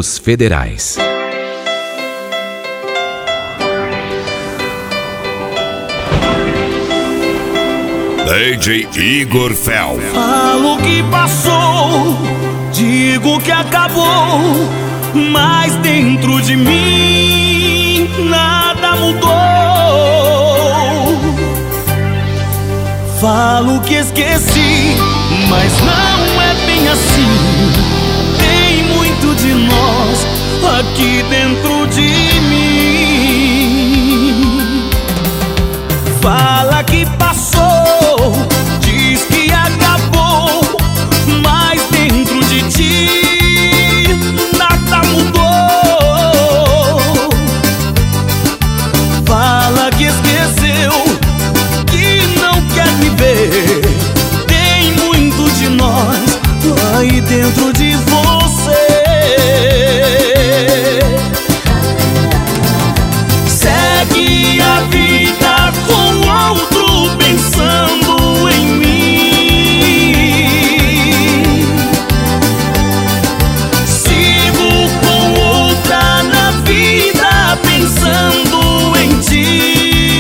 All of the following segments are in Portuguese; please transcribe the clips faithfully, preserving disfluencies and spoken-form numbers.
Os Federais. D J Igor Fel. Falo que passou, digo que acabou, mas dentro de mim nada mudou. Falo que esqueci, mas não é bem assim. Tem muito de nós aqui dentro de mim. Fala que passou, diz que acabou, mas dentro de ti nada mudou. Fala que esqueceu, que não quer me ver. Tem muito de nós aí dentro de você. Segue a vida com outro pensando em mim. Sigo com outra na vida pensando em ti.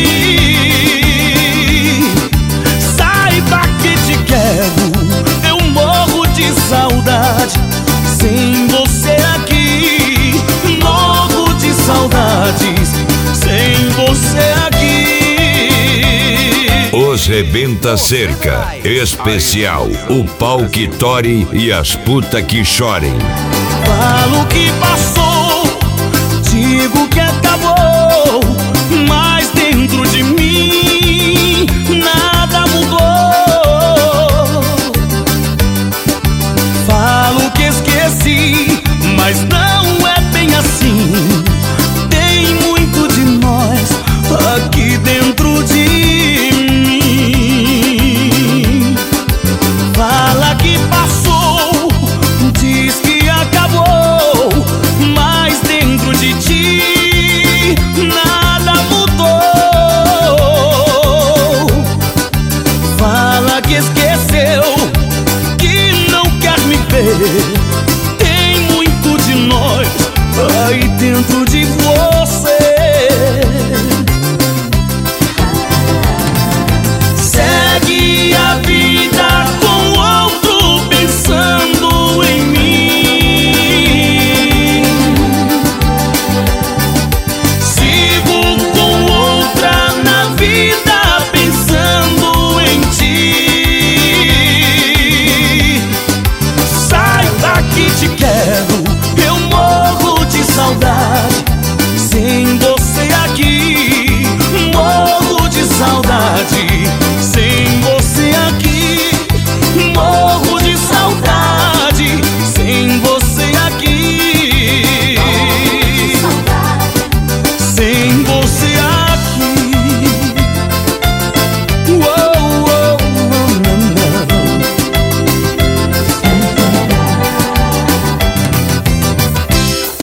Saiba que te quero, eu morro de saudade. Sem você aqui, morro de saudades. Sem você aqui. Os Rebenta Cerca especial, o pau que tore e as puta que chorem. Falo